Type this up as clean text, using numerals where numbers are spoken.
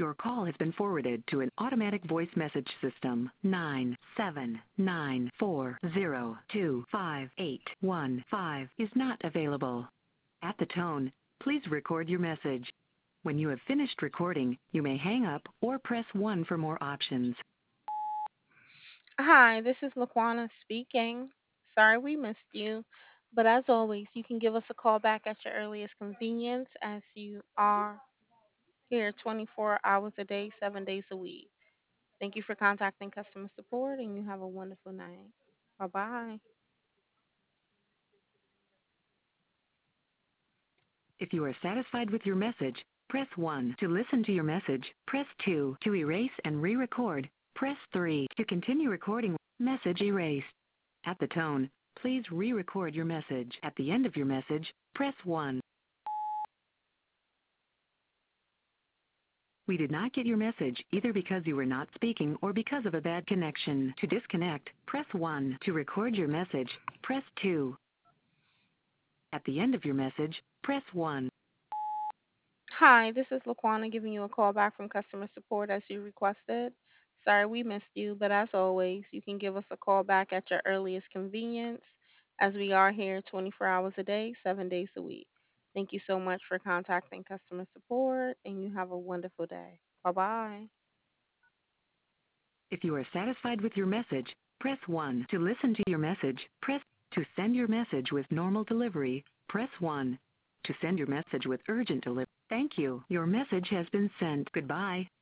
Your call has been forwarded to an automatic voice message system. 97940258115 is not available. At the tone, please record your message. When you have finished recording, you may hang up or press 1 for more options. Hi, this is Laquana speaking. Sorry we missed you, but as always, you can give us a call back at your earliest convenience as you are here 24 hours a day, 7 days a week. Thank you for contacting customer support and you have a wonderful night. Bye bye. If you are satisfied with your message, press 1 to listen to your message. Press 2 to erase and re-record. Press 3 to continue recording. Message erased. At the tone, please re-record your message. At the end of your message, press 1. We did not get your message either because you were not speaking or because of a bad connection. To disconnect, press 1. To record your message, press 2. At the end of your message, press 1. Hi, this is Laquana giving you a call back from customer support as you requested. Sorry we missed you, but as always, you can give us a call back at your earliest convenience as we are here 24 hours a day, 7 days a week. Thank you so much for contacting customer support and you have a wonderful day. Bye bye. If you are satisfied with your message, press 1. To listen to your message, press 2. To send your message with normal delivery, press 1. To send your message with urgent delivery, thank you. Your message has been sent. Goodbye.